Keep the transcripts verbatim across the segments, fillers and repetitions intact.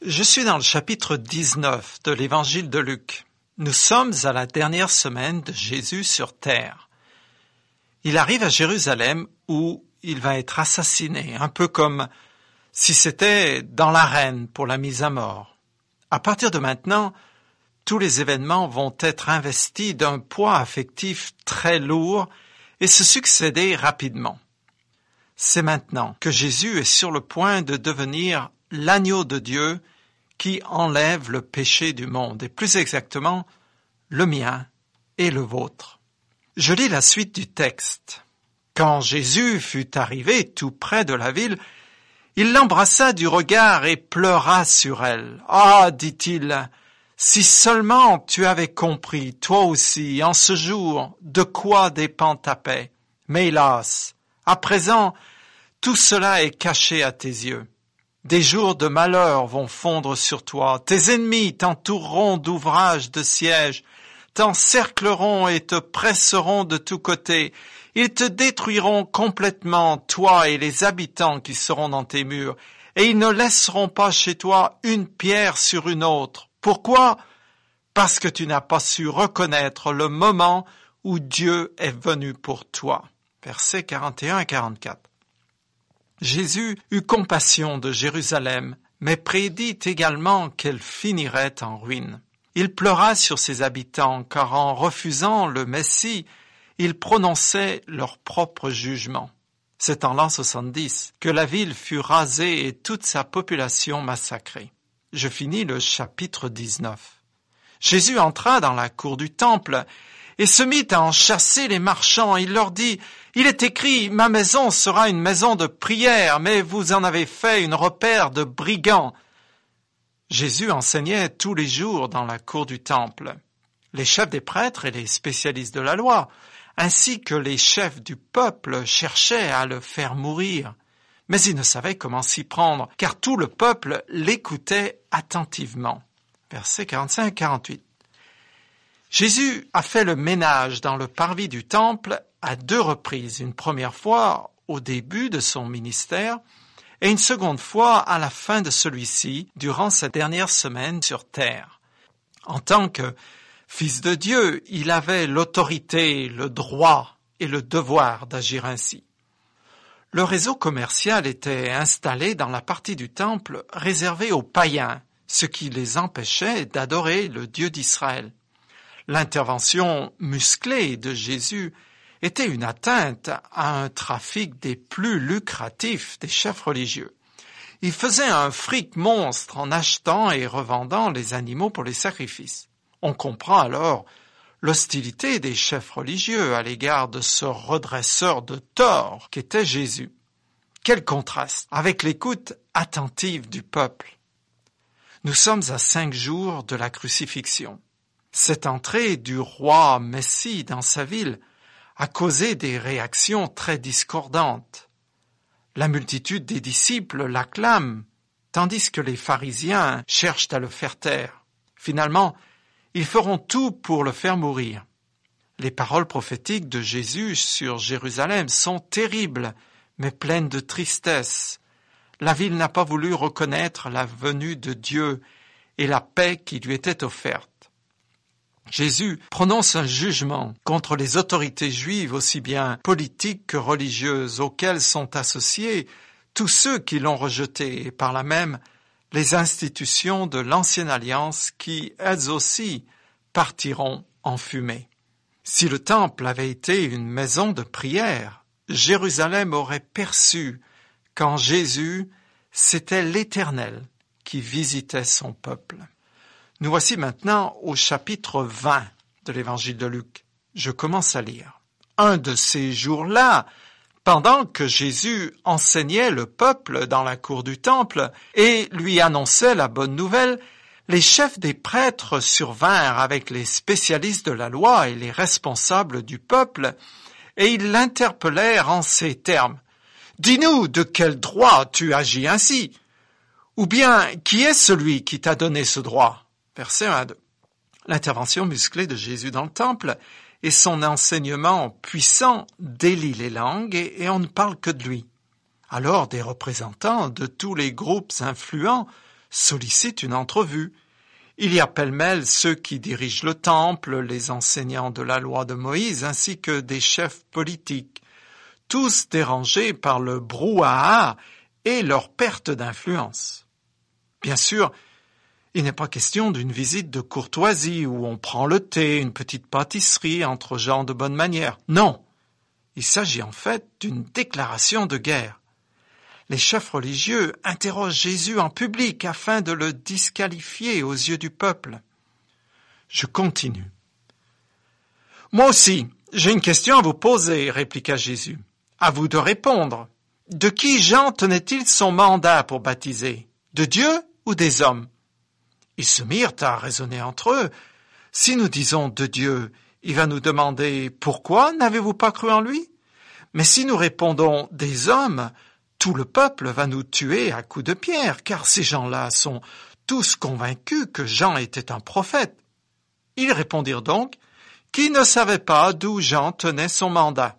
Je suis dans le chapitre dix-neuf de l'évangile de Luc. Nous sommes à la dernière semaine de Jésus sur terre. Il arrive à Jérusalem où il va être assassiné, un peu comme si c'était dans l'arène pour la mise à mort. À partir de maintenant, tous les événements vont être investis d'un poids affectif très lourd et se succéder rapidement. C'est maintenant que Jésus est sur le point de devenir l'agneau de Dieu qui enlève le péché du monde, et plus exactement, le mien et le vôtre. Je lis la suite du texte. Quand Jésus fut arrivé tout près de la ville, il l'embrassa du regard et pleura sur elle. « Ah, dit-il, si seulement tu avais compris, toi aussi, en ce jour, de quoi dépend ta paix. Mais hélas, à présent, tout cela est caché à tes yeux. Des jours de malheur vont fondre sur toi. Tes ennemis t'entoureront d'ouvrages de siège, t'encercleront et te presseront de tous côtés. Ils te détruiront complètement, toi et les habitants qui seront dans tes murs, et ils ne laisseront pas chez toi une pierre sur une autre. Pourquoi ? Parce que tu n'as pas su reconnaître le moment où Dieu est venu pour toi. » Versets quarante et un à quarante-quatre. Jésus eut compassion de Jérusalem, mais prédit également qu'elle finirait en ruine. Il pleura sur ses habitants, car en refusant le Messie, ils prononçaient leur propre jugement. C'est en l'an soixante-dix que la ville fut rasée et toute sa population massacrée. Je finis le chapitre dix-neuf. Jésus entra dans la cour du temple et se mit à en chasser les marchands. Il leur dit « Il est écrit, ma maison sera une maison de prière, mais vous en avez fait une repaire de brigands. » Jésus enseignait tous les jours dans la cour du temple. Les chefs des prêtres et les spécialistes de la loi, ainsi que les chefs du peuple, cherchaient à le faire mourir. Mais ils ne savaient comment s'y prendre, car tout le peuple l'écoutait attentivement. Versets quarante-cinq à quarante-huit. Jésus a fait le ménage dans le parvis du temple à deux reprises, une première fois au début de son ministère et une seconde fois à la fin de celui-ci, durant sa dernière semaine sur terre. En tant que Fils de Dieu, il avait l'autorité, le droit et le devoir d'agir ainsi. Le réseau commercial était installé dans la partie du temple réservée aux païens, ce qui les empêchait d'adorer le Dieu d'Israël. L'intervention musclée de Jésus était une atteinte à un trafic des plus lucratifs des chefs religieux. Il faisait un fric monstre en achetant et revendant les animaux pour les sacrifices. On comprend alors l'hostilité des chefs religieux à l'égard de ce redresseur de tort qu'était Jésus. Quel contraste avec l'écoute attentive du peuple. Nous sommes à cinq jours de la crucifixion. Cette entrée du roi Messie dans sa ville a causé des réactions très discordantes. La multitude des disciples l'acclame, tandis que les pharisiens cherchent à le faire taire. Finalement, ils feront tout pour le faire mourir. Les paroles prophétiques de Jésus sur Jérusalem sont terribles, mais pleines de tristesse. La ville n'a pas voulu reconnaître la venue de Dieu et la paix qui lui était offerte. Jésus prononce un jugement contre les autorités juives aussi bien politiques que religieuses auxquelles sont associés tous ceux qui l'ont rejeté et par là même les institutions de l'ancienne alliance qui, elles aussi, partiront en fumée. Si le temple avait été une maison de prière, Jérusalem aurait perçu qu'en Jésus, c'était l'Éternel qui visitait son peuple. Nous voici maintenant au chapitre vingt de l'évangile de Luc. Je commence à lire. Un de ces jours-là, pendant que Jésus enseignait le peuple dans la cour du temple et lui annonçait la bonne nouvelle, les chefs des prêtres survinrent avec les spécialistes de la loi et les responsables du peuple, et ils l'interpellèrent en ces termes. « Dis-nous de quel droit tu agis ainsi ? Ou bien, qui est celui qui t'a donné ce droit ?» Versets un à deux. L'intervention musclée de Jésus dans le temple et son enseignement puissant délient les langues et, et on ne parle que de lui. Alors des représentants de tous les groupes influents sollicite une entrevue. Il y a pêle-mêle ceux qui dirigent le temple, les enseignants de la loi de Moïse, ainsi que des chefs politiques, tous dérangés par le brouhaha et leur perte d'influence. Bien sûr, il n'est pas question d'une visite de courtoisie où on prend le thé, une petite pâtisserie entre gens de bonne manière. Non, il s'agit en fait d'une déclaration de guerre. Les chefs religieux interrogent Jésus en public afin de le disqualifier aux yeux du peuple. Je continue. « Moi aussi, j'ai une question à vous poser, répliqua Jésus. À vous de répondre. De qui Jean tenait-il son mandat pour baptiser? De Dieu ou des hommes? » Ils se mirent à raisonner entre eux. Si nous disons de Dieu, il va nous demander « Pourquoi n'avez-vous pas cru en lui ?» Mais si nous répondons des hommes, tout le peuple va nous tuer à coups de pierre, car ces gens-là sont tous convaincus que Jean était un prophète. Ils répondirent donc qu'ils ne savaient pas d'où Jean tenait son mandat.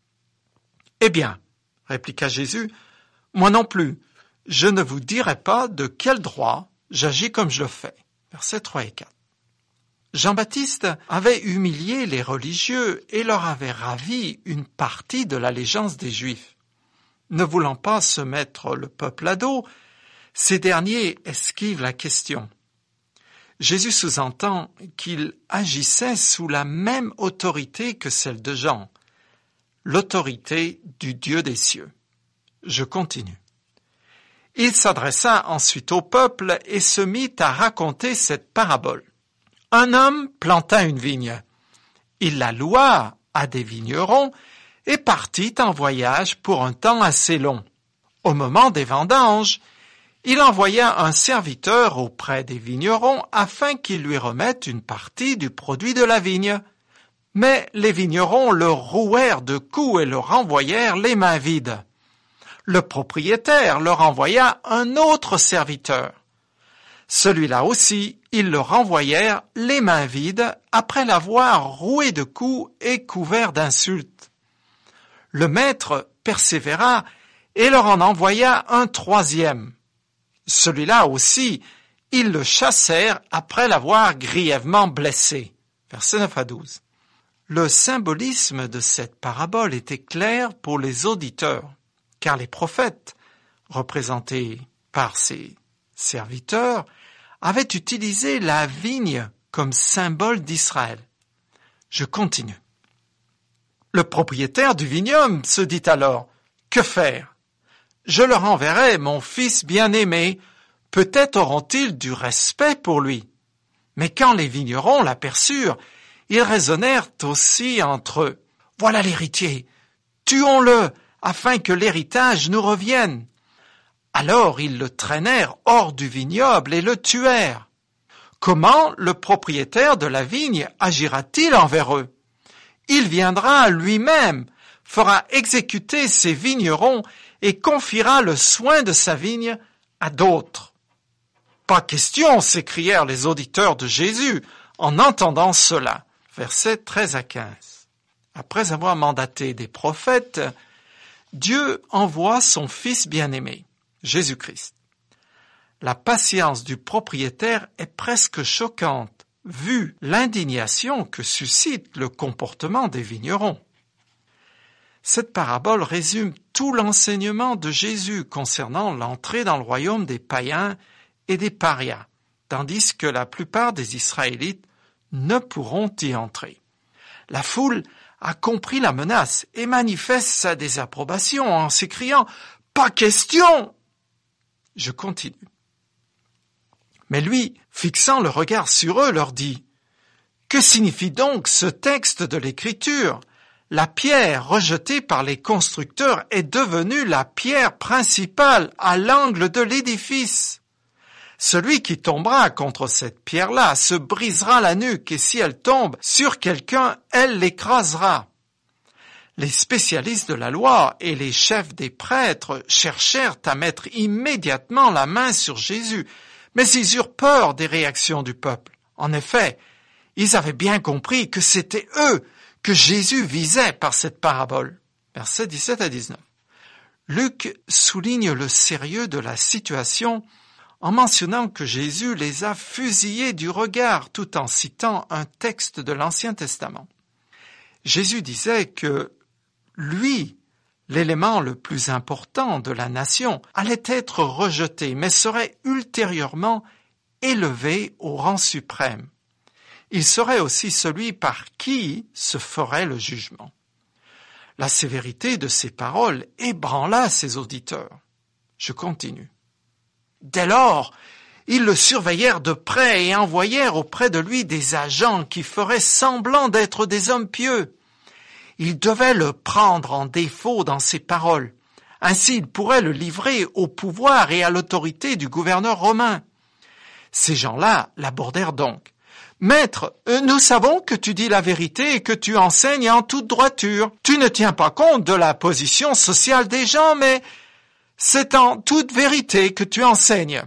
« Eh bien, répliqua Jésus, moi non plus, je ne vous dirai pas de quel droit j'agis comme je le fais. » Versets trois et quatre. Jean-Baptiste avait humilié les religieux et leur avait ravi une partie de l'allégeance des Juifs. Ne voulant pas se mettre le peuple à dos, ces derniers esquivent la question. Jésus sous-entend qu'il agissait sous la même autorité que celle de Jean, l'autorité du Dieu des cieux. Je continue. Il s'adressa ensuite au peuple et se mit à raconter cette parabole. Un homme planta une vigne. Il la loua à des vignerons et partit en voyage pour un temps assez long. Au moment des vendanges, il envoya un serviteur auprès des vignerons afin qu'ils lui remettent une partie du produit de la vigne. Mais les vignerons le rouèrent de coups et le renvoyèrent les mains vides. Le propriétaire leur envoya un autre serviteur. Celui-là aussi, ils le renvoyèrent les mains vides après l'avoir roué de coups et couvert d'insultes. Le maître persévéra et leur en envoya un troisième. Celui-là aussi, ils le chassèrent après l'avoir grièvement blessé. Versets neuf à douze. Le symbolisme de cette parabole était clair pour les auditeurs, car les prophètes, représentés par ces serviteurs, avaient utilisé la vigne comme symbole d'Israël. Je continue. Le propriétaire du vignoble se dit alors, « Que faire? Je leur enverrai mon fils bien-aimé, peut-être auront-ils du respect pour lui. » Mais quand les vignerons l'aperçurent, ils raisonnèrent aussi entre eux. « Voilà l'héritier, tuons-le, afin que l'héritage nous revienne. » Alors ils le traînèrent hors du vignoble et le tuèrent. Comment le propriétaire de la vigne agira-t-il envers eux? Il viendra lui-même, fera exécuter ses vignerons et confiera le soin de sa vigne à d'autres. Pas question, s'écrièrent les auditeurs de Jésus en entendant cela. Versets treize à quinze. Après avoir mandaté des prophètes, Dieu envoie son Fils bien-aimé, Jésus-Christ. La patience du propriétaire est presque choquante, vu l'indignation que suscite le comportement des vignerons. Cette parabole résume tout l'enseignement de Jésus concernant l'entrée dans le royaume des païens et des parias, tandis que la plupart des Israélites ne pourront y entrer. La foule a compris la menace et manifeste sa désapprobation en s'écriant « Pas question !» Je continue. Mais lui, fixant le regard sur eux, leur dit « Que signifie donc ce texte de l'Écriture ? La pierre rejetée par les constructeurs est devenue la pierre principale à l'angle de l'édifice. Celui qui tombera contre cette pierre-là se brisera la nuque et si elle tombe sur quelqu'un, elle l'écrasera. » Les spécialistes de la loi et les chefs des prêtres cherchèrent à mettre immédiatement la main sur Jésus, mais ils eurent peur des réactions du peuple. En effet, ils avaient bien compris que c'était eux que Jésus visait par cette parabole. Versets dix-sept à dix-neuf. Luc souligne le sérieux de la situation en mentionnant que Jésus les a fusillés du regard tout en citant un texte de l'Ancien Testament. Jésus disait que lui, l'élément le plus important de la nation, allait être rejeté, mais serait ultérieurement élevé au rang suprême. Il serait aussi celui par qui se ferait le jugement. La sévérité de ces paroles ébranla ses auditeurs. Je continue. Dès lors, ils le surveillèrent de près et envoyèrent auprès de lui des agents qui feraient semblant d'être des hommes pieux. Ils devaient le prendre en défaut dans ses paroles. Ainsi, ils pourraient le livrer au pouvoir et à l'autorité du gouverneur romain. Ces gens-là l'abordèrent donc. « Maître, nous savons que tu dis la vérité et que tu enseignes en toute droiture. Tu ne tiens pas compte de la position sociale des gens, mais c'est en toute vérité que tu enseignes.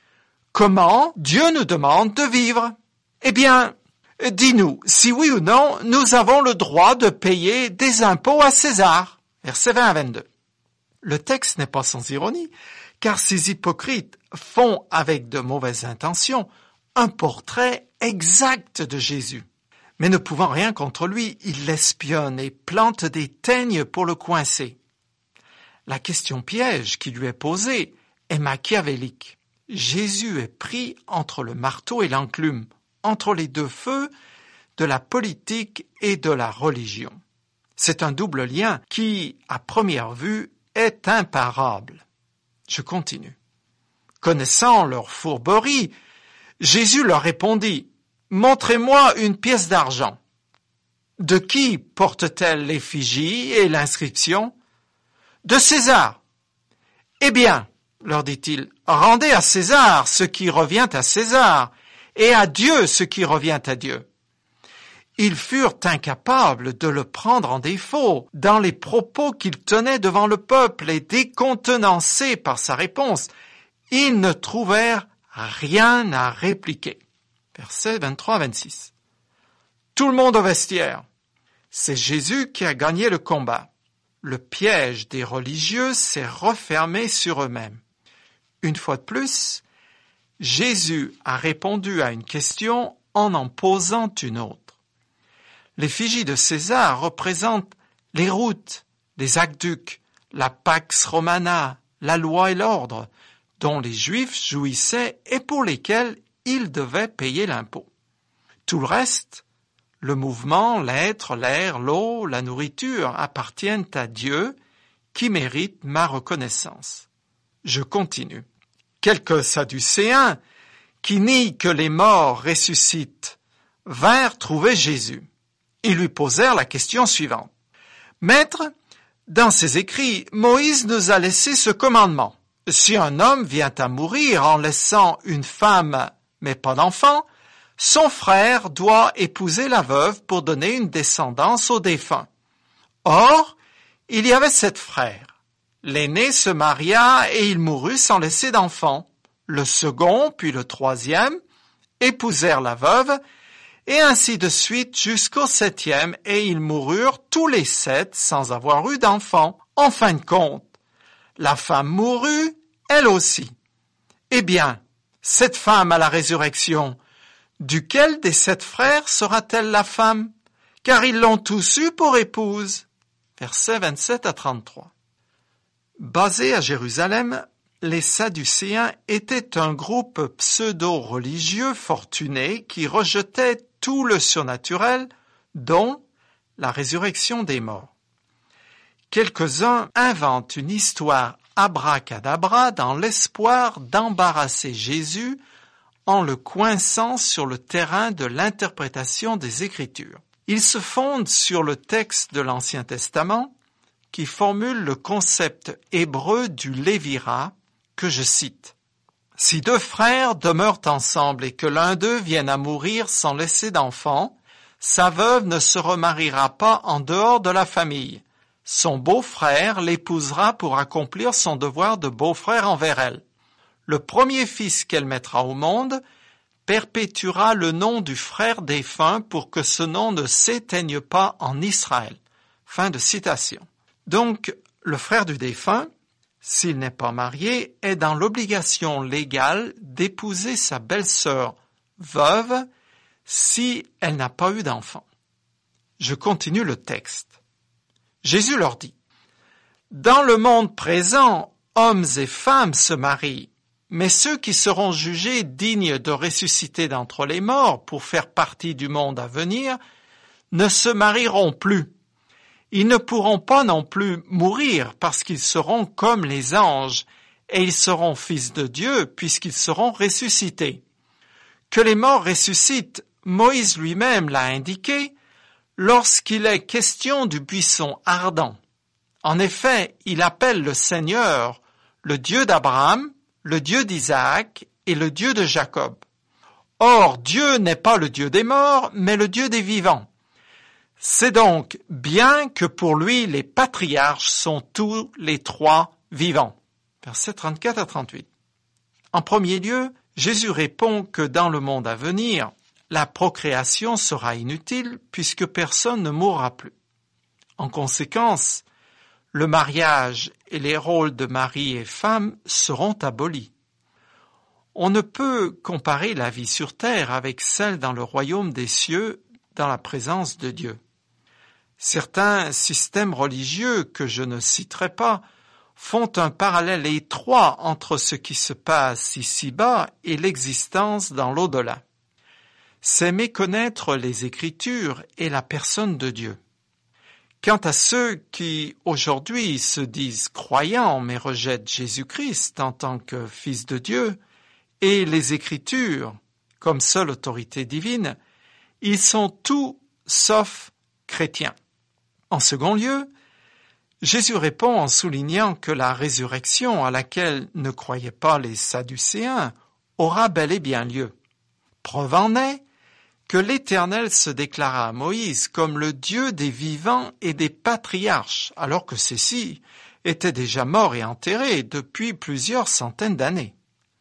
Comment Dieu nous demande de vivre? Eh bien, dis-nous, si oui ou non, nous avons le droit de payer des impôts à César. » Versets vingt à vingt-deux. Le texte n'est pas sans ironie, car ces hypocrites font avec de mauvaises intentions un portrait exact de Jésus. Mais ne pouvant rien contre lui, ils l'espionnent et plantent des teignes pour le coincer. La question piège qui lui est posée est machiavélique. Jésus est pris entre le marteau et l'enclume, entre les deux feux de la politique et de la religion. C'est un double lien qui, à première vue, est imparable. Je continue. Connaissant leur fourberie, Jésus leur répondit, « Montrez-moi une pièce d'argent. » De qui porte-t-elle l'effigie et l'inscription? De César. Eh bien, leur dit-il, rendez à César ce qui revient à César, et à Dieu ce qui revient à Dieu. Ils furent incapables de le prendre en défaut dans les propos qu'il tenait devant le peuple, et décontenancés par sa réponse, ils ne trouvèrent rien à répliquer. Versets vingt-trois à vingt-six. Tout le monde au vestiaire. C'est Jésus qui a gagné le combat. Le piège des religieux s'est refermé sur eux-mêmes. Une fois de plus, Jésus a répondu à une question en en posant une autre. L'effigie de César représente les routes, les aqueducs, la Pax Romana, la loi et l'ordre, dont les Juifs jouissaient et pour lesquels ils devaient payer l'impôt. Tout le reste, le mouvement, l'être, l'air, l'eau, la nourriture appartiennent à Dieu qui mérite ma reconnaissance. Je continue. Quelques Sadducéens, qui nient que les morts ressuscitent, vinrent trouver Jésus. Ils lui posèrent la question suivante. « Maître, dans ses écrits, Moïse nous a laissé ce commandement. Si un homme vient à mourir en laissant une femme, mais pas d'enfant, son frère doit épouser la veuve pour donner une descendance au défunt. Or, il y avait sept frères. L'aîné se maria et il mourut sans laisser d'enfant. Le second, puis le troisième, épousèrent la veuve, et ainsi de suite jusqu'au septième, et ils moururent tous les sept sans avoir eu d'enfant. En fin de compte, la femme mourut, elle aussi. Eh bien, cette femme à la résurrection, duquel des sept frères sera-t-elle la femme? Car ils l'ont tous eue pour épouse. Versets vingt-sept à trente-trois. Basés à Jérusalem, les Sadducéens étaient un groupe pseudo-religieux fortuné qui rejetait tout le surnaturel, dont la résurrection des morts. Quelques-uns inventent une histoire abracadabra dans l'espoir d'embarrasser Jésus en le coinçant sur le terrain de l'interprétation des Écritures. Ils se fondent sur le texte de l'Ancien Testament qui formule le concept hébreu du lévira que je cite. « Si deux frères demeurent ensemble et que l'un d'eux vienne à mourir sans laisser d'enfant, sa veuve ne se remariera pas en dehors de la famille. Son beau-frère l'épousera pour accomplir son devoir de beau-frère envers elle. Le premier fils qu'elle mettra au monde perpétuera le nom du frère défunt pour que ce nom ne s'éteigne pas en Israël. » Fin de citation. Donc, le frère du défunt, s'il n'est pas marié, est dans l'obligation légale d'épouser sa belle-sœur veuve si elle n'a pas eu d'enfant. Je continue le texte. Jésus leur dit, « Dans le monde présent, hommes et femmes se marient, mais ceux qui seront jugés dignes de ressusciter d'entre les morts pour faire partie du monde à venir ne se marieront plus. Ils ne pourront pas non plus mourir parce qu'ils seront comme les anges et ils seront fils de Dieu puisqu'ils seront ressuscités. Que les morts ressuscitent, Moïse lui-même l'a indiqué lorsqu'il est question du buisson ardent. En effet, il appelle le Seigneur le Dieu d'Abraham, le Dieu d'Isaac et le Dieu de Jacob. Or, Dieu n'est pas le Dieu des morts, mais le Dieu des vivants. C'est donc bien que pour lui, les patriarches sont tous les trois vivants. Versets trente-quatre à trente-huit. En premier lieu, Jésus répond que dans le monde à venir, la procréation sera inutile puisque personne ne mourra plus. En conséquence, le mariage et les rôles de mari et femme seront abolis. On ne peut comparer la vie sur terre avec celle dans le royaume des cieux dans la présence de Dieu. Certains systèmes religieux, que je ne citerai pas, font un parallèle étroit entre ce qui se passe ici-bas et l'existence dans l'au-delà. C'est méconnaître les Écritures et la personne de Dieu. Quant à ceux qui, aujourd'hui, se disent croyants mais rejettent Jésus-Christ en tant que Fils de Dieu et les Écritures comme seule autorité divine, ils sont tout sauf chrétiens. En second lieu, Jésus répond en soulignant que la résurrection à laquelle ne croyaient pas les Sadducéens aura bel et bien lieu. Preuve en est que l'Éternel se déclara à Moïse comme le Dieu des vivants et des patriarches, alors que ceux-ci étaient déjà morts et enterrés depuis plusieurs centaines d'années.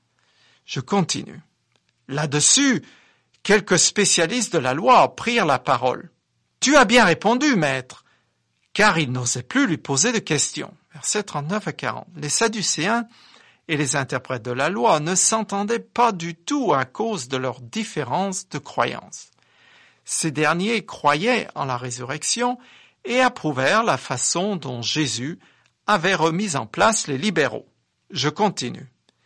Je continue. Là-dessus, quelques spécialistes de la loi prirent la parole. « Tu as bien répondu, maître !» Car ils n'osaient plus lui poser de questions. Versets trente-neuf à quarante. Les Sadducéens et les interprètes de la loi ne s'entendaient pas du tout à cause de leurs différences de croyances. Ces derniers croyaient en la résurrection et approuvèrent la façon dont Jésus avait remis en place les libéraux. Je continue.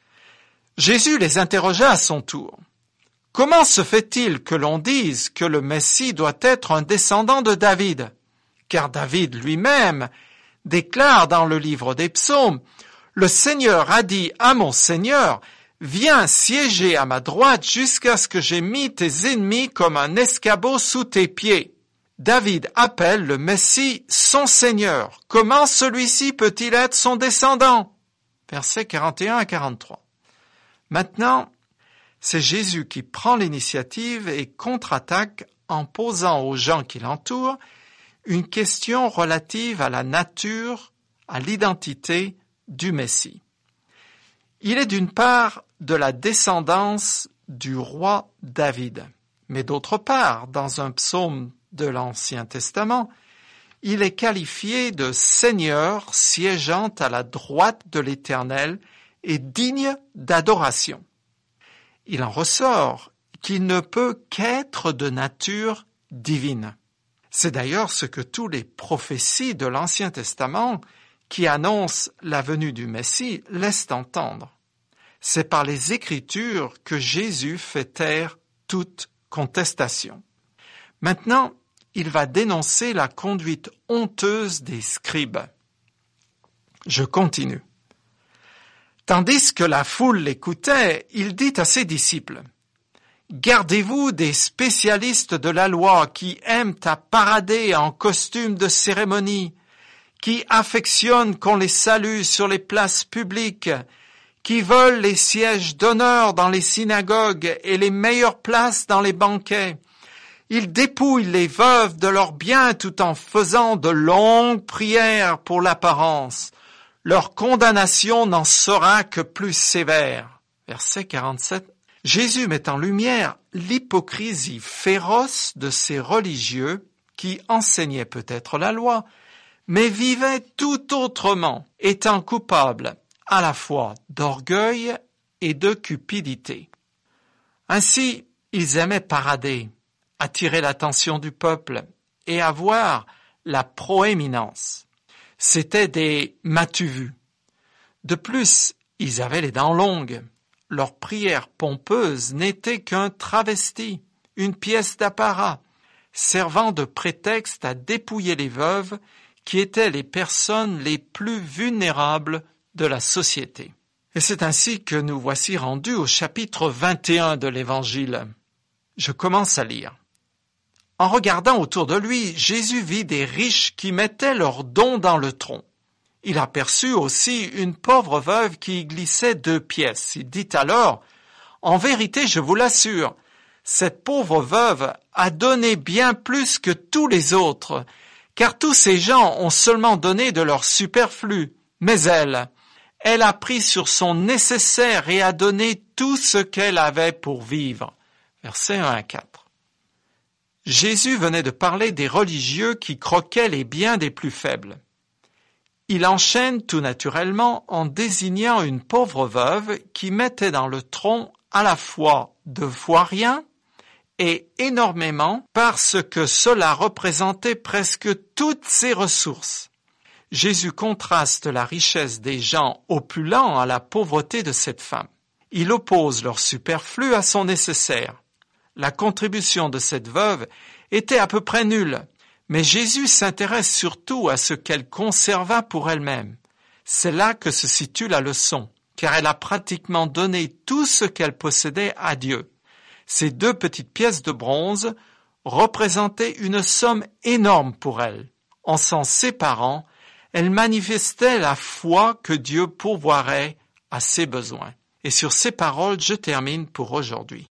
Jésus les interrogea à son tour. « Comment se fait-il que l'on dise que le Messie doit être un descendant de David ? Car David lui-même déclare dans le livre des psaumes, « Le Seigneur a dit à mon Seigneur, viens siéger à ma droite jusqu'à ce que j'aie mis tes ennemis comme un escabeau sous tes pieds. » David appelle le Messie son Seigneur. Comment celui-ci peut-il être son descendant ? Versets quarante et un à quarante-trois. Maintenant, c'est Jésus qui prend l'initiative et contre-attaque en posant aux gens qui l'entourent une question relative à la nature, à l'identité du Messie. Il est d'une part de la descendance du roi David, mais d'autre part, dans un psaume de l'Ancien Testament, il est qualifié de Seigneur siégeant à la droite de l'Éternel et digne d'adoration. Il en ressort qu'il ne peut qu'être de nature divine. C'est d'ailleurs ce que tous les prophéties de l'Ancien Testament qui annoncent la venue du Messie laissent entendre. C'est par les Écritures que Jésus fait taire toute contestation. Maintenant, il va dénoncer la conduite honteuse des scribes. Je continue. Tandis que la foule l'écoutait, il dit à ses disciples, « Gardez-vous des spécialistes de la loi qui aiment à parader en costume de cérémonie, qui affectionnent qu'on les salue sur les places publiques, qui veulent les sièges d'honneur dans les synagogues et les meilleures places dans les banquets. Ils dépouillent les veuves de leurs biens tout en faisant de longues prières pour l'apparence. Leur condamnation n'en sera que plus sévère. » Verset quarante-sept. Jésus met en lumière l'hypocrisie féroce de ces religieux qui enseignaient peut-être la loi, mais vivaient tout autrement, étant coupables à la fois d'orgueil et de cupidité. Ainsi, ils aimaient parader, attirer l'attention du peuple et avoir la proéminence. C'étaient des m'as-tu-vu. De plus, ils avaient les dents longues. Leur prière pompeuse n'était qu'un travesti, une pièce d'apparat, servant de prétexte à dépouiller les veuves qui étaient les personnes les plus vulnérables de la société. Et c'est ainsi que nous voici rendus au chapitre vingt et un de l'Évangile. Je commence à lire. En regardant autour de lui, Jésus vit des riches qui mettaient leurs dons dans le tronc. Il aperçut aussi une pauvre veuve qui y glissait deux pièces. Il dit alors, « En vérité, je vous l'assure, cette pauvre veuve a donné bien plus que tous les autres, car tous ces gens ont seulement donné de leur superflu, mais elle, elle a pris sur son nécessaire et a donné tout ce qu'elle avait pour vivre. » Versets un à quatre. Jésus venait de parler des religieux qui croquaient les biens des plus faibles. Il enchaîne tout naturellement en désignant une pauvre veuve qui mettait dans le tronc à la fois deux fois rien et énormément parce que cela représentait presque toutes ses ressources. Jésus contraste la richesse des gens opulents à la pauvreté de cette femme. Il oppose leur superflu à son nécessaire. La contribution de cette veuve était à peu près nulle, mais Jésus s'intéresse surtout à ce qu'elle conserva pour elle-même. C'est là que se situe la leçon, car elle a pratiquement donné tout ce qu'elle possédait à Dieu. Ces deux petites pièces de bronze représentaient une somme énorme pour elle. En s'en séparant, elle manifestait la foi que Dieu pourvoirait à ses besoins. Et sur ces paroles, je termine pour aujourd'hui.